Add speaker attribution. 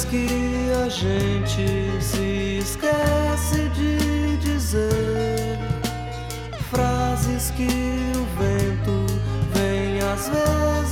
Speaker 1: que a gente se esquece de dizer, frases que o vento vem às vezes